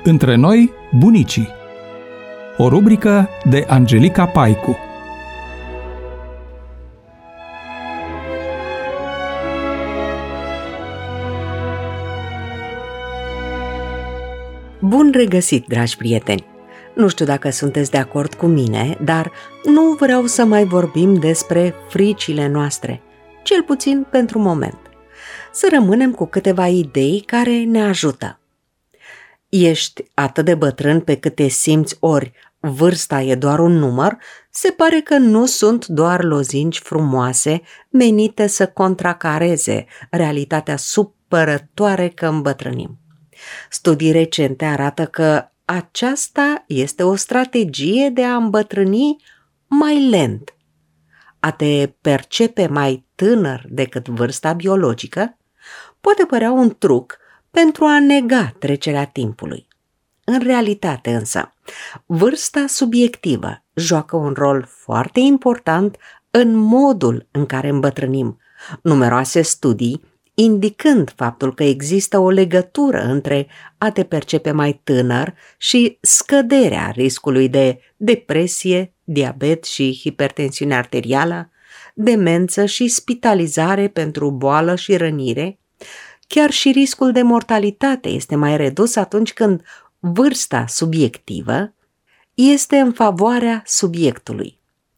Între noi, bunicii. O rubrică de Angelica Paicu. Bun regăsit, dragi prieteni! Nu știu dacă sunteți de acord cu mine, dar nu vreau să mai vorbim despre fricile noastre, cel puțin pentru moment. Să rămânem cu câteva idei care ne ajută. Ești atât de bătrân pe cât te simți, ori vârsta e doar un număr, se pare că nu sunt doar lozinci frumoase menite să contracareze realitatea supărătoare că îmbătrânim. Studii recente arată că aceasta este o strategie de a îmbătrâni mai lent. A te percepe mai tânăr decât vârsta biologică poate părea un truc pentru a nega trecerea timpului. În realitate însă, vârsta subiectivă joacă un rol foarte important în modul în care îmbătrânim. Numeroase studii indicând faptul că există o legătură între a te percepe mai tânăr și scăderea riscului de depresie, diabet și hipertensiune arterială, demență și spitalizare pentru boală și rănire. Chiar și riscul de mortalitate este mai redus atunci când vârsta subiectivă este în favoarea subiectului.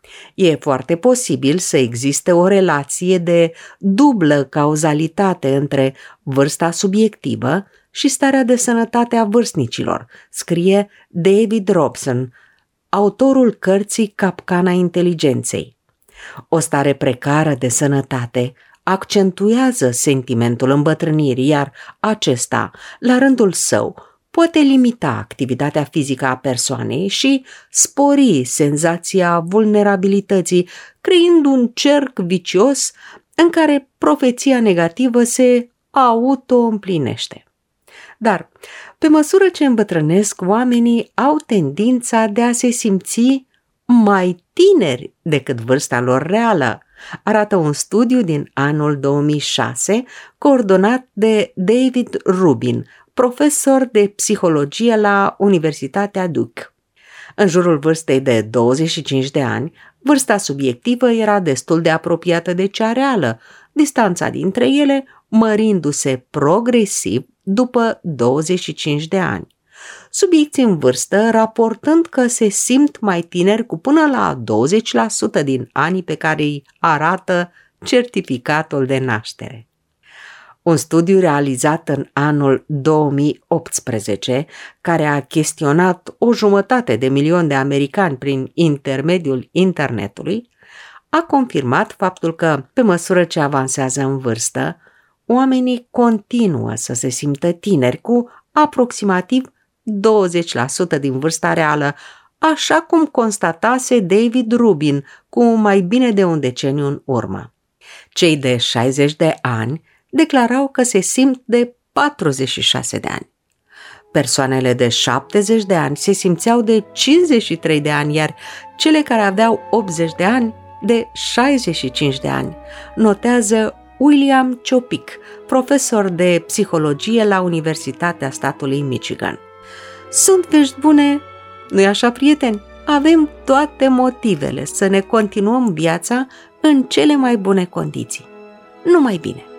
E foarte posibil să existe o relație de dublă cauzalitate între vârsta subiectivă și starea de sănătate a vârstnicilor, scrie David Robson, autorul cărții Capcana inteligenței. O stare precară de sănătate accentuează sentimentul îmbătrânirii, iar acesta, la rândul său, poate limita activitatea fizică a persoanei și spori senzația vulnerabilității, creând un cerc vicios în care profeția negativă se auto-împlinește. Dar, pe măsură ce îmbătrânesc, oamenii au tendința de a se simți mai tineri decât vârsta lor reală, arată un studiu din anul 2006 coordonat de David Rubin, profesor de psihologie la Universitatea Duke. În jurul vârstei de 25 de ani, vârsta subiectivă era destul de apropiată de cea reală, distanța dintre ele mărindu-se progresiv după 25 de ani. Subiecții în vârstă raportând că se simt mai tineri cu până la 20% din anii pe care îi arată certificatul de naștere. Un studiu realizat în anul 2018, care a chestionat 1,5 milion de americani prin intermediul internetului, a confirmat faptul că, pe măsură ce avansează în vârstă, oamenii continuă să se simtă tineri cu aproximativ 20% din vârsta reală, așa cum constatase David Rubin cu mai bine de un deceniu în urmă. Cei de 60 de ani declarau că se simt de 46 de ani. Persoanele de 70 de ani se simțeau de 53 de ani, iar cele care aveau 80 de ani de 65 de ani, notează William Chopic, profesor de psihologie la Universitatea statului Michigan. Sunt vești bune, nu-i așa, prieteni? Avem toate motivele să ne continuăm viața în cele mai bune condiții. Numai bine!